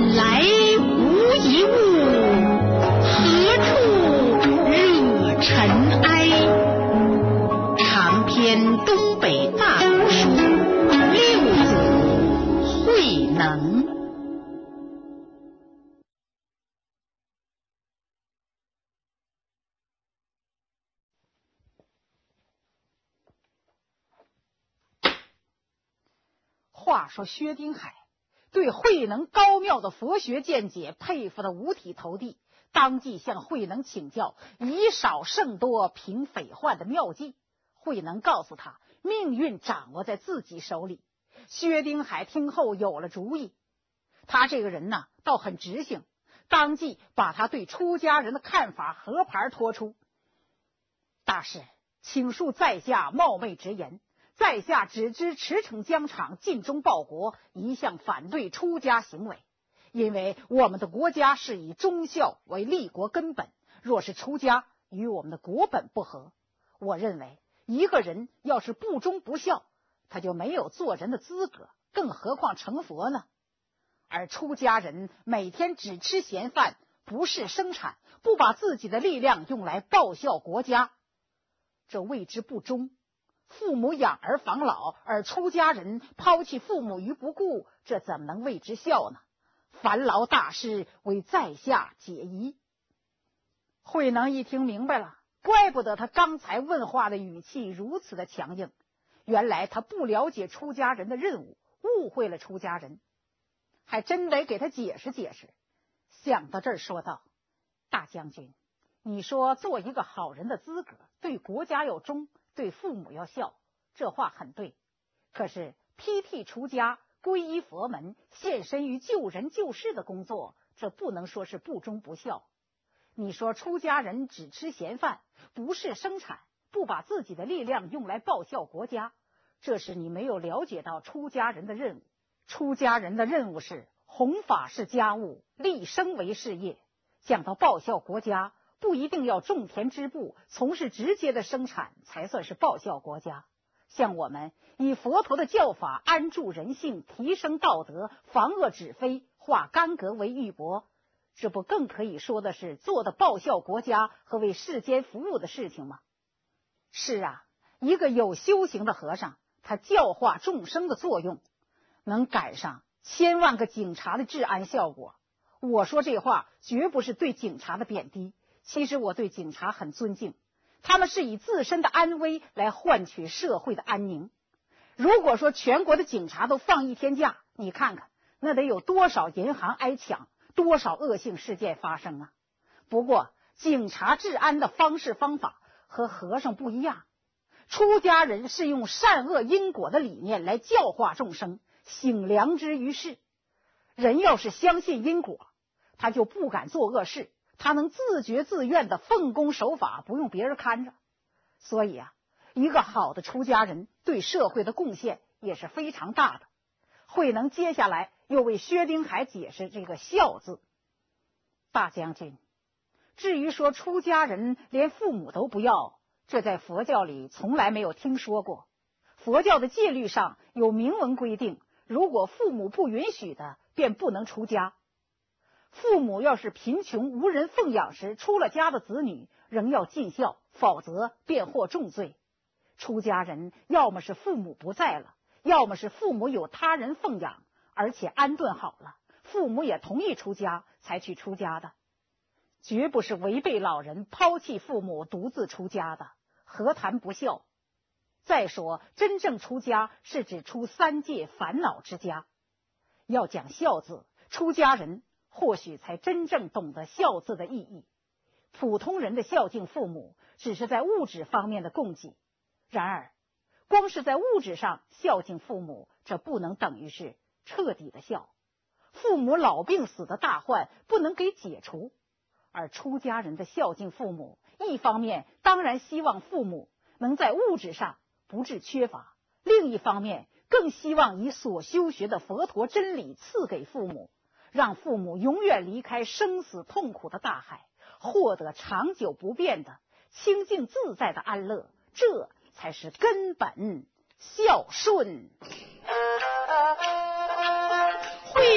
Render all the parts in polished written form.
本来无一物，何处惹尘埃？长篇东北大读书，六祖慧能。 话说薛丁海对慧能高妙的佛学见解佩服得五体投地，当即向慧能请教以少胜多平匪患的妙计。慧能告诉他，命运掌握在自己手里。薛丁海听后有了主意，他这个人呢倒很直性，当即把他对出家人的看法和盘托出。大师，请恕在下冒昧直言，在下只知驰骋疆场，尽忠报国，一向反对出家行为。因为我们的国家是以忠孝为立国根本，若是出家，与我们的国本不合。我认为一个人要是不忠不孝，他就没有做人的资格，更何况成佛呢？而出家人每天只吃闲饭，不事生产，不把自己的力量用来报效国家，这谓之不忠。父母养儿防老，而出家人抛弃父母于不顾，这怎么能谓之孝呢？烦劳大师为在下解疑。慧能一听明白了，怪不得他刚才问话的语气如此的强硬，原来他不了解出家人的任务，误会了出家人，还真得给他解释解释。想到这儿说道，大将军，你说做一个好人的资格，对国家要忠，对父母要孝，这话很对。可是披剃出家，皈依佛门，献身于救人救世的工作，这不能说是不忠不孝。你说出家人只吃闲饭，不事生产，不把自己的力量用来报效国家，这是你没有了解到出家人的任务。出家人的任务是弘法是家务，立生为事业。讲到报效国家，不一定要种田织布，从事直接的生产才算是报效国家。像我们以佛陀的教法安住人性，提升道德，防恶止非，化干戈为玉帛，这不更可以说的是做的报效国家和为世间服务的事情吗？是啊，一个有修行的和尚，他教化众生的作用能赶上千万个警察的治安效果。我说这话绝不是对警察的贬低，其实我对警察很尊敬，他们是以自身的安危来换取社会的安宁。如果说全国的警察都放一天假，你看看那得有多少银行挨抢，多少恶性事件发生啊！不过警察治安的方式方法和和尚不一样，出家人是用善恶因果的理念来教化众生，醒良知于世。人要是相信因果，他就不敢做恶事，他能自觉自愿的奉公守法，不用别人看着。所以啊，一个好的出家人对社会的贡献也是非常大的。慧能接下来又为薛丁海解释这个孝字。大将军，至于说出家人连父母都不要，这在佛教里从来没有听说过。佛教的戒律上有明文规定，如果父母不允许的，便不能出家。父母要是贫穷无人奉养时出了家的子女，仍要尽孝，否则便获重罪。出家人要么是父母不在了，要么是父母有他人奉养，而且安顿好了，父母也同意出家才去出家的，绝不是违背老人抛弃父母独自出家的，何谈不孝？再说真正出家是指出三界烦恼之家。要讲孝字，出家人或许才真正懂得孝字的意义。普通人的孝敬父母只是在物质方面的供给，然而光是在物质上孝敬父母，这不能等于是彻底的孝。父母老病死的大患不能给解除，而出家人的孝敬父母，一方面当然希望父母能在物质上不致缺乏，另一方面更希望以所修学的佛陀真理赐给父母，让父母永远离开生死痛苦的大海，获得长久不变的清净自在的安乐，这才是根本孝顺。 慧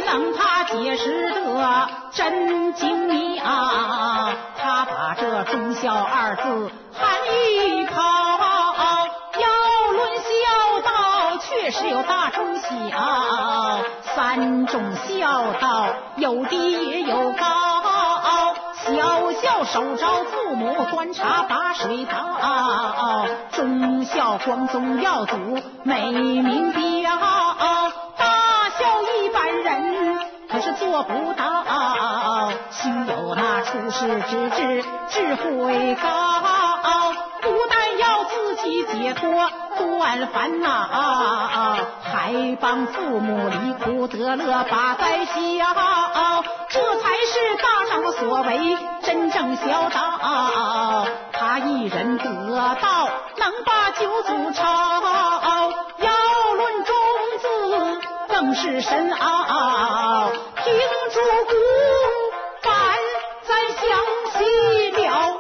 能他解释得真精密啊，他把这忠孝二字含一抛，要论孝道确实有大中小，三种孝道有低也有高，小孝守着父母，端茶把水倒，忠孝光宗耀祖美名标，大孝一般人可是做不到，须有那处世之智，智慧高，不但要自己解脱断烦恼，还帮父母离苦得乐把灾消，这才是大丈夫所为真正孝道。他一人得道能把九祖抄，要论中字更是深奥，听诸古反再详细了。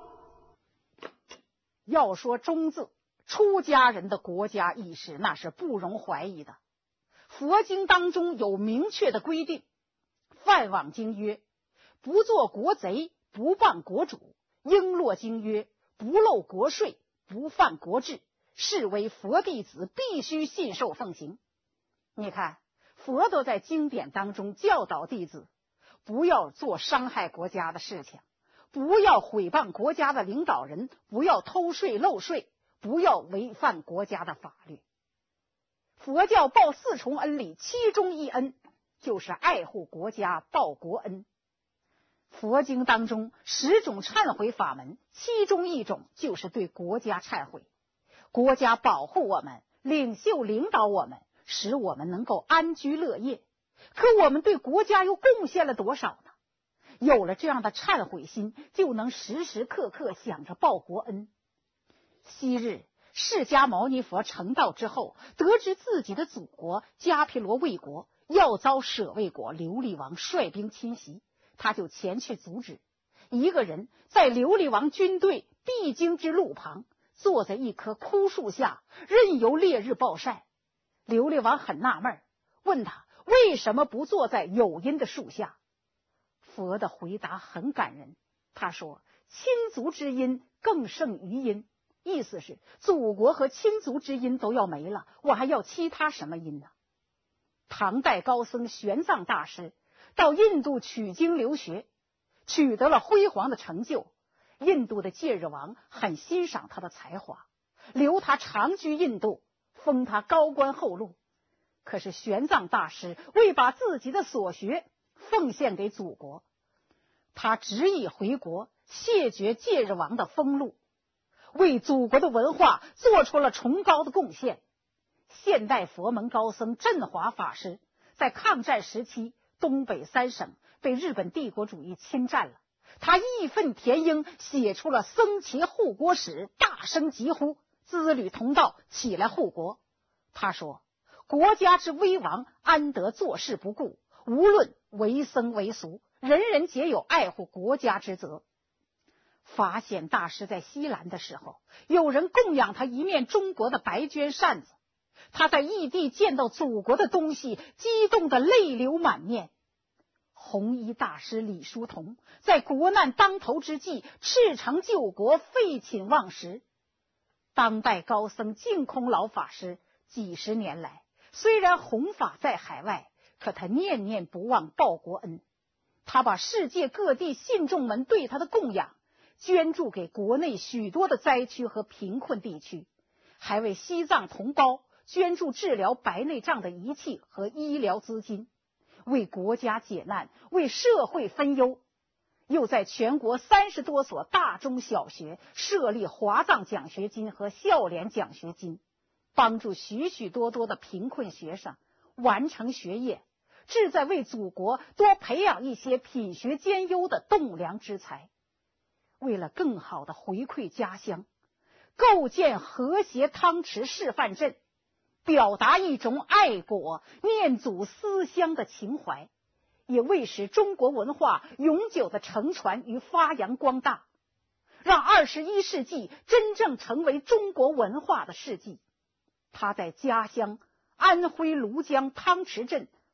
要说中字，出家人的国家意识那是不容怀疑的。佛经当中有明确的规定，梵网经曰：不做国贼，不谤国主；璎珞经曰：不漏国税，不犯国制，是为佛弟子必须信受奉行。你看，佛都在经典当中教导弟子，不要做伤害国家的事情，不要毁谤国家的领导人，不要偷税漏税，不要违反国家的法律。佛教报四重恩里，其中一恩就是爱护国家，报国恩。佛经当中10种忏悔法门，其中一种就是对国家忏悔。国家保护我们，领袖领导我们，使我们能够安居乐业，可我们对国家又贡献了多少呢？有了这样的忏悔心，就能时时刻刻想着报国恩。昔日释迦牟尼佛成道之后，得知自己的祖国迦毗罗卫国要遭舍卫国琉璃王率兵侵袭，他就前去阻止。一个人在琉璃王军队必经之路旁，坐在一棵枯树下，任由烈日暴晒。琉璃王很纳闷，问他为什么不坐在有阴的树下。佛的回答很感人，他说：亲族之阴更胜于阴，意思是祖国和亲族之阴都要没了，我还要其他什么阴呢？唐代高僧玄奘大师到印度取经留学，取得了辉煌的成就。印度的戒日王很欣赏他的才华，留他长居印度，封他高官厚禄。可是玄奘大师为把自己的所学奉献给祖国，他执意回国，谢绝戒日王的封禄，为祖国的文化做出了崇高的贡献。现代佛门高僧振华法师在抗战时期，东北3省被日本帝国主义侵占了，他义愤填膺，写出了僧伽护国史，大声疾呼资旅同道起来护国。他说：国家之危亡，安得坐视不顾？无论为僧为俗，人人皆有爱护国家之责。法显大师在西兰的时候，有人供养他一面中国的白绢扇子，他在异地见到祖国的东西，激动得泪流满面。弘一大师李叔同在国难当头之际，赤诚救国，废寝忘食。当代高僧净空老法师几十年来，虽然弘法在海外，可他念念不忘报国恩。他把世界各地信众们对他的供养捐助给国内许多的灾区和贫困地区，还为西藏同胞捐助治疗白内障的仪器和医疗资金，为国家解难，为社会分忧。又在全国30多所大中小学设立华藏奖学金和孝廉奖学金，帮助许许多多的贫困学生完成学业，志在为祖国多培养一些品学兼优的栋梁之才。为了更好地回馈家乡，构建和谐汤池示范镇，表达一种爱国念祖思乡的情怀，也为使中国文化永久的承传与发扬光大，让21世纪真正成为中国文化的世纪。他在家乡安徽庐江汤池镇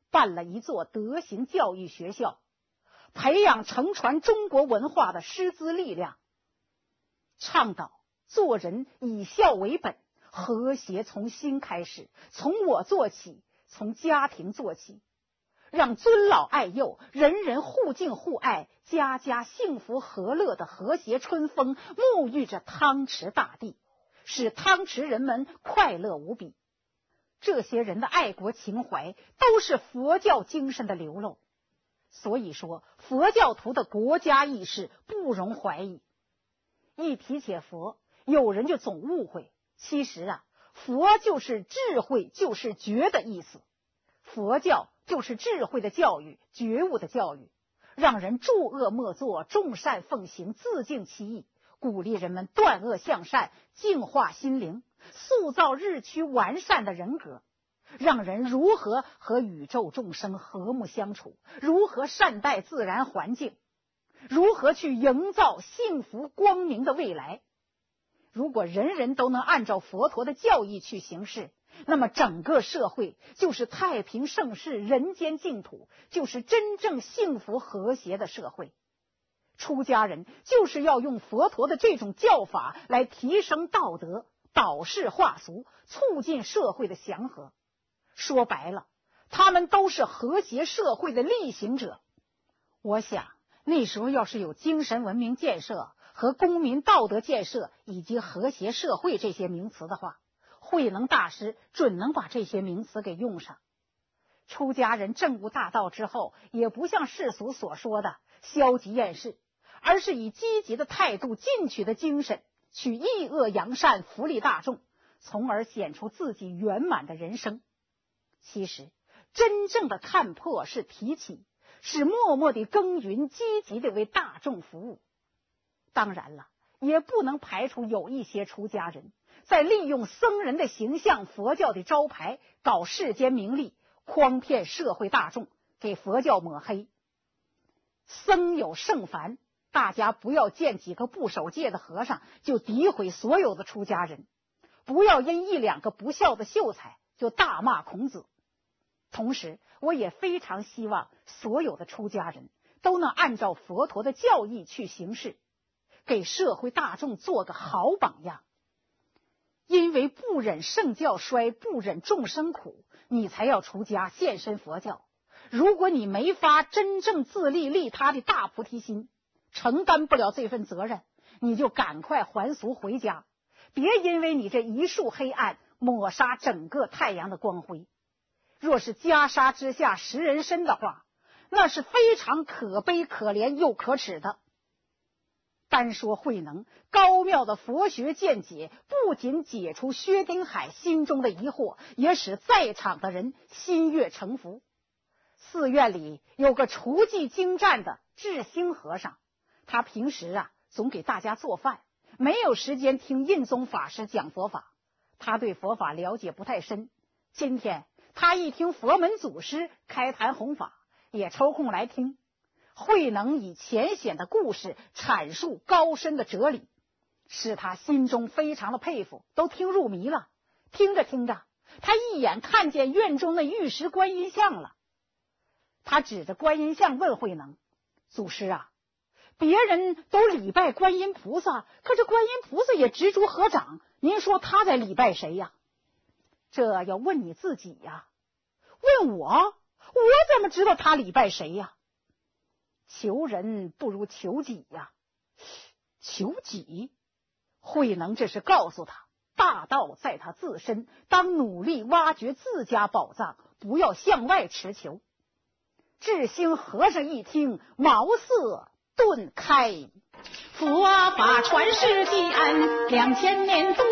办了一座德行教育学校，培养承传中国文化的师资力量，倡导做人以孝为本，和谐从心开始，从我做起，从家庭做起，让尊老爱幼，人人互敬互爱，家家幸福和乐的和谐春风沐浴着汤池大地，使汤池人们快乐无比。这些人的爱国情怀都是佛教精神的流露，所以说佛教徒的国家意识不容怀疑。一提起佛，有人就总误会，其实佛就是智慧，就是觉的意思。佛教就是智慧的教育，觉悟的教育，让人诸恶莫作，众善奉行，自净其意，鼓励人们断恶向善，净化心灵，塑造日趋完善的人格，让人如何和宇宙众生和睦相处，如何善待自然环境，如何去营造幸福光明的未来。如果人人都能按照佛陀的教义去行事，那么整个社会就是太平盛世，人间净土，就是真正幸福和谐的社会。出家人就是要用佛陀的这种教法来提升道德，导世化俗，促进社会的祥和。说白了，他们都是和谐社会的力行者。我想那时候要是有精神文明建设和公民道德建设以及和谐社会这些名词的话，慧能大师准能把这些名词给用上。出家人证悟大道之后，也不像世俗所说的消极厌世，而是以积极的态度、进取的精神去抑恶扬善，福利大众，从而显出自己圆满的人生。其实真正的看破是提起，是默默地耕耘，积极地为大众服务。当然了，也不能排除有一些出家人在利用僧人的形象、佛教的招牌，搞世间名利，诓骗社会大众，给佛教抹黑。僧有圣凡，大家不要见几个不守戒的和尚就诋毁所有的出家人，不要因一两个不孝的秀才就大骂孔子。同时我也非常希望所有的出家人都能按照佛陀的教义去行事，给社会大众做个好榜样。因为不忍圣教衰，不忍众生苦，你才要出家献身佛教。如果你没发真正自利利他的大菩提心，承担不了这份责任，你就赶快还俗回家，别因为你这一束黑暗抹杀整个太阳的光辉。若是袈裟之下食人参的话，那是非常可悲可怜又可耻的。单说慧能高妙的佛学见解，不仅解除薛丁海心中的疑惑，也使在场的人心悦诚服。寺院里有个厨技精湛的智兴和尚，他平时总给大家做饭，没有时间听印宗法师讲佛法，他对佛法了解不太深。今天他一听佛门祖师开坛弘法，也抽空来听。慧能以浅显的故事阐述高深的哲理，使他心中非常的佩服，都听入迷了。听着听着，他一眼看见院中的玉石观音像了。他指着观音像问慧能：祖师别人都礼拜观音菩萨，可是观音菩萨也执着合掌，您说他在礼拜谁呀？这要问你自己呀。问我怎么知道他礼拜谁呀？求人不如求己呀。求己？慧能这是告诉他，大道在他自身，当努力挖掘自家宝藏，不要向外持求。智兴和尚一听，茅塞顿开。 佛法传世积恩2000年多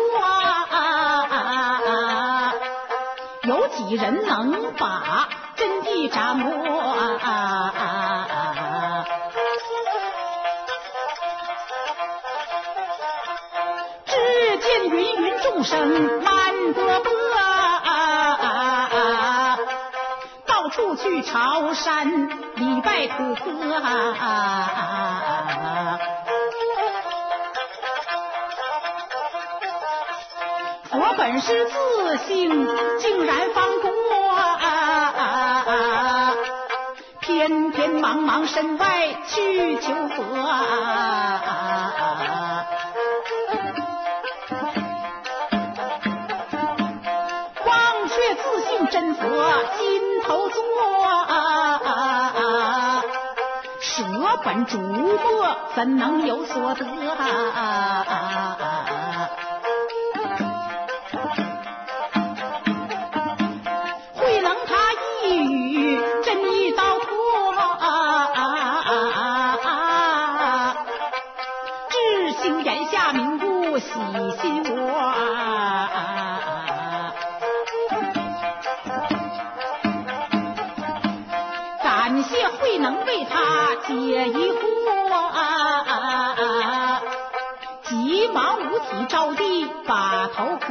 有几人能把真谛掌握只见芸芸众生满波波到处去朝山礼拜苦歌佛本是自性，竟然放过身边茫茫身外去求佛忘却自性真佛金头坐舍本逐末怎能有所得慧能他一语真意道破智兴眼下明悟喜心我感谢慧能为他解疑惑急忙五体着地把头磕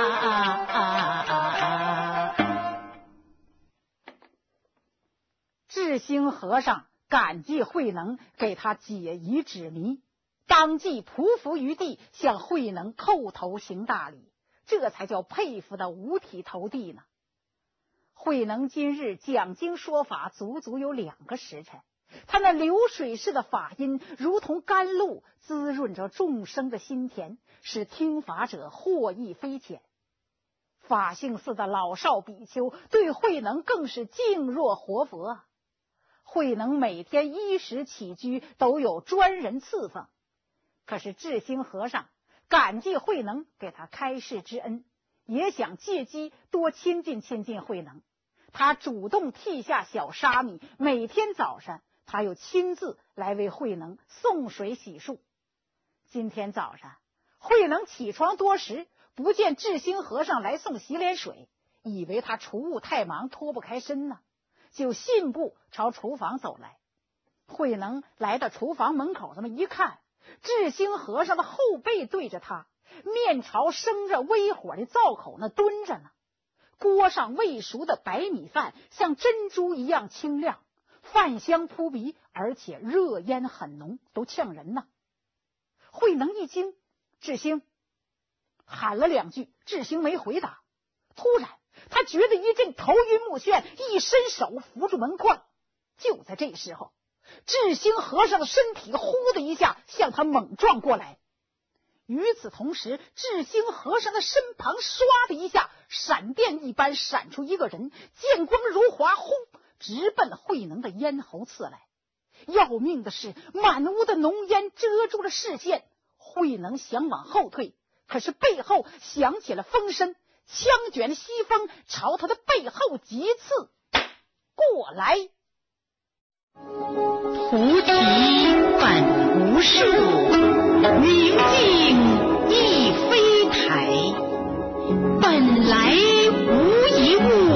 智兴和尚感激慧能给他解疑指迷，当即匍匐于地向慧能叩头行大礼，这才叫佩服的五体投地呢。慧能今日讲经说法足足有2个时辰，他那流水式的法音如同甘露，滋润着众生的心田，使听法者获益匪浅。法性寺的老少比丘对慧能更是敬若活佛，慧能每天衣食起居都有专人赐奉。可是智兴和尚感激慧能给他开示之恩，也想借机多亲近亲近慧能，他主动剔下小沙弥，每天早上他又亲自来为慧能送水洗漱。今天早上慧能起床多时，不见智兴和尚来送洗脸水，以为他厨务太忙脱不开身呢，就信步朝厨房走来。慧能来到厨房门口，这么一看，智兴和尚的后背对着他，面朝生着微火的灶口那蹲着呢，锅上未熟的白米饭像珍珠一样清亮，饭香扑鼻，而且热烟很浓，都呛人呢。慧能一惊，智兴喊了2句，智兴没回答。突然他觉得一阵头晕目眩，一伸手扶住门框。就在这时候，智兴和尚的身体呼的一下向他猛撞过来。与此同时，智兴和尚的身旁唰的一下闪电一般闪出一个人，剑光如华，轰直奔慧能的咽喉刺来。要命的是，满屋的浓烟遮住了视线，慧能想往后退，可是背后响起了风声，枪卷西风朝他的背后急刺过来。 菩提本无树，明镜亦非台，本来无一物，